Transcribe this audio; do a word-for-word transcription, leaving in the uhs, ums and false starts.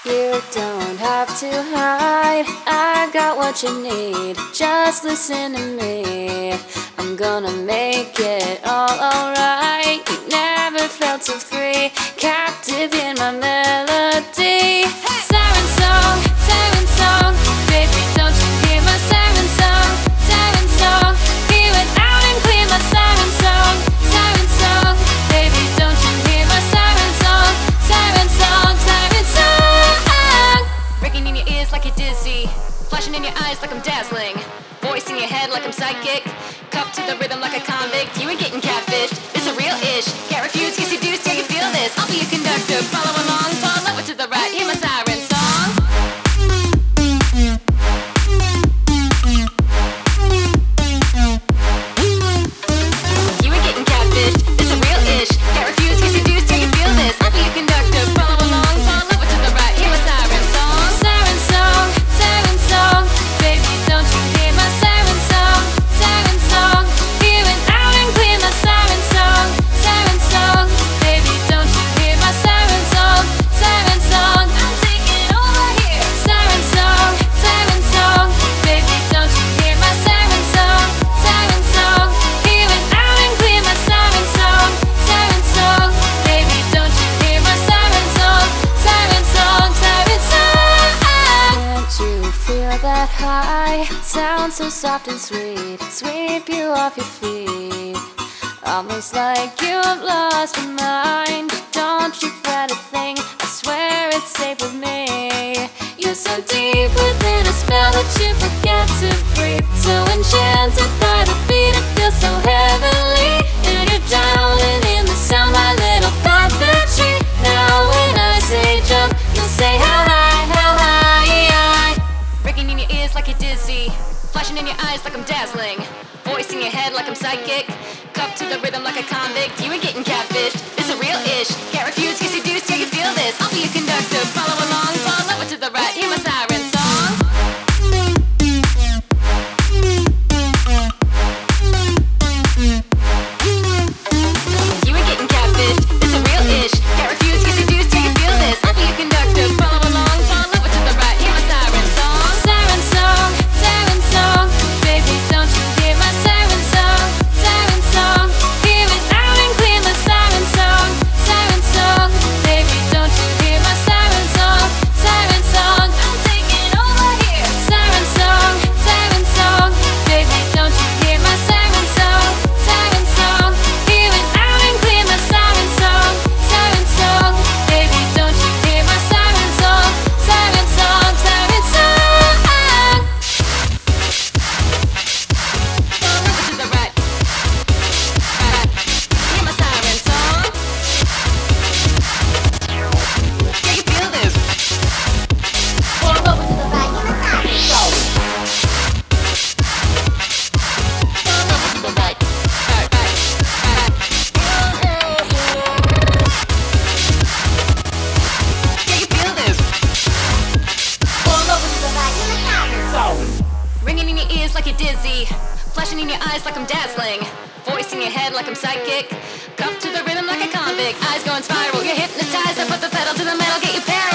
You don't have to hide, I got what you need. Just listen to me, I'm gonna make it all alright. You never felt so free, captive in my melody. Siren song, siren song, baby don't you hear my siren song? Siren song, hear it out and clear my siren song. Siren song, baby don't you hear my siren song? Siren song, siren song. Ringing in your ears like you're dizzy, flashing in your eyes like I'm dazzling, voice in your head like I'm psychic, cuffed to the rhythm like a convict. You ain't getting catfished, it's a real ish. Can't refuse, get seduced, yeah you feel this. I'll be your conductor, follow along, fall over to the right, hear my siren song. You ain't getting catfished, it's a real ish. Can't refuse, get seduced, yeah you feel this. I'll be your conductor, follow along, fall over to the right, hear my siren song. Siren song, siren song, baby don't you hear my siren song? Siren song, hear it out and clear my siren song. Siren song, baby don't you hear my siren song? Siren song, I'm taking over here. Siren song, siren song, baby don't you hear my siren song? Siren song, hear it out and clear my siren song. Siren song, baby don't you hear my siren song? Siren song, siren song. Can't you feel that high? Sound so soft and sweet, sweep you off your feet. Almost like you've lost your mind. Don't you fret a thing, I swear it's safe with me. You're so deep within a spell that you forget to breathe. So enchanted by the beat, it feels so heavenly. And you're drowning in the sound, my little puppetry. Now when I say jump, you'll say how high, how high. Ringing in your ears like you're dizzy, flashing in your eyes like I'm dazzling, voice in your head like I'm psychic, cuffed to the rhythm like a convict. You ain't getting catfished, it's a real ish. Can't refuse, get seduced, yeah you feel this. I'll be your conductor, follow along, fall over to the right, hear my siren song. You ain't getting catfished, it's a real ish. Can't refuse, get seduced, yeah you feel this. I'll be your conductor, follow along, fall over to the right, hear my siren song. Siren song, siren song, baby don't you hear my siren song? Siren song, hear it out and clear my siren song. Siren song, baby don't you hear my siren song? Siren song, I'm taking over here. Siren song, siren song, baby don't you hear my siren song? Siren song, hear it out and clear my siren song. Siren song, baby don't you hear my siren song? Siren song, siren song. Fall over to the right, right, hear my siren song. Yeah you feel this. Fall over to the right, hear my siren song. Fall over to the right, right, right, right. Yeah you feel this. Fall over to the right, hear my siren song. Ringing in your ears like you're dizzy, flashing in your eyes like I'm dazzling, voice in your head like I'm psychic, cuffed to the rhythm like a convict. Eyes going spiral, you're hypnotized. I put the pedal to the metal, get you paralyzed.